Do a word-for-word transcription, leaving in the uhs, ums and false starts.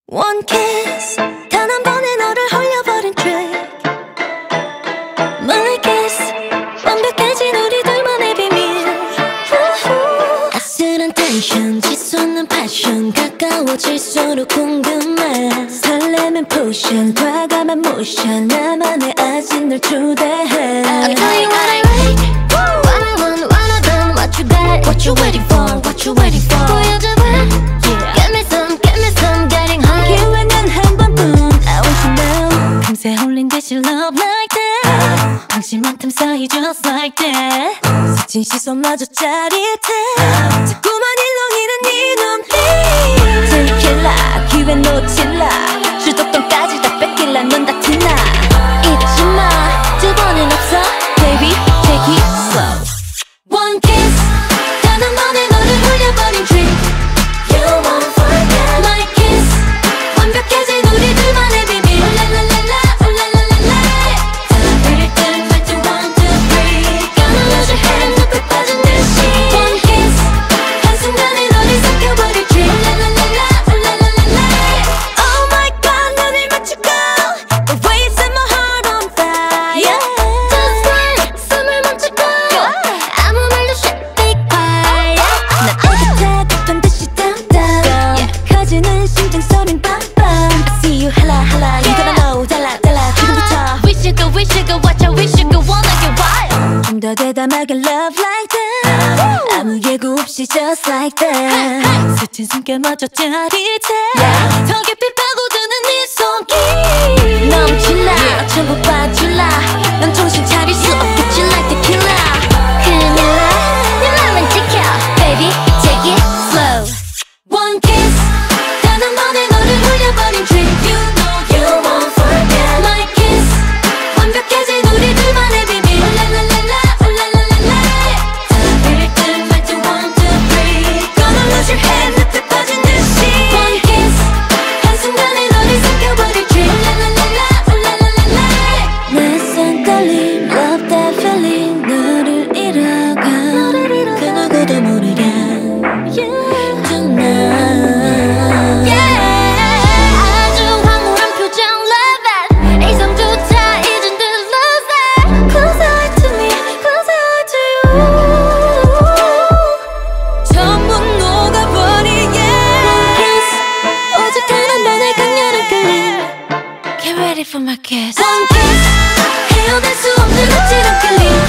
One kiss 단 한 번에 너를 홀려버린 trick My kiss 완벽해진 우리 둘만의 비밀 아슬한 텐션 치솟는 passion 가까워질수록 궁금해 설레는 potion 과감한 motion 나만의 아직 널 초대해 I'll tell you what I like What I want, what I done, what you got What you waiting for, what you waiting for 보여줘봐 Get me some, get me some, getting high 기회는 한 번뿐 I want you now 금세 홀린 듯이 love like that 당신만큼 사이 just like that 스친 시선마저 짜릿해 자꾸만 일렁이는 네 눈빛 Tequila 기회 놓칠라 주도권까지 다 뺏길라 넌 다 티나 잊지마 두 번은 없어 Baby take it slow One kiss 단 한 번에 너를 홀려버린 trick You won't forget My kiss 완벽해진 우리 둘만의 비밀 랄랄랄라 랄랄랄라 달릴 땐 말투 one two three Gonna lose your head 늪에 빠진 듯이 One kiss 한순간에 너를 삭혀버릴 trick 랄랄랄라 랄랄랄라 Oh my god 눈을 맞추고 The way you set my heart on fire Just like 숨을 멈추고 아무 말도 shit be quiet 난 어긋해 급한 듯이 down down 커지는 심장 소린 빵빵 I see you hala hala You gotta know 달라 달라 지금부터 We should go we should go watch out we should go wanna get wild 좀 더 대담하게 love like that 아무 예고 없이 just like that 스친 숨결마저 짜릿해 더 깊이 파고드는 네 손길 넘칠라 전부 빠질라 넌 정신 차릴 수 없겠지 like tequila 큰일 나네 맘은 지켜 Baby take it slow One kiss 단 한 번에 너를 홀려버린 trick You know you won't forget My kiss 완벽해진 우리 둘만의 비밀 랄랄랄라 랄랄랄라 달릴 땐 말투 one two three Gonna lose your head 늪에 빠진 듯이 One kiss 한순간에 너를 삭혀버릴 trick 랄랄랄라 랄랄랄라 낯선 떨림 Love that feeling 너를 잃어가 그 누구도 모르게 Tonight 아주 황홀한 표정 love it 이성조차 잊은 듯 lose it Close your eye to me, close your eye to you 전부 녹아버리게 One kiss 오직 단 한 번의 강렬한 끌림 Get ready for my kiss One kiss 헤어날 수 없는 아찔한 끌림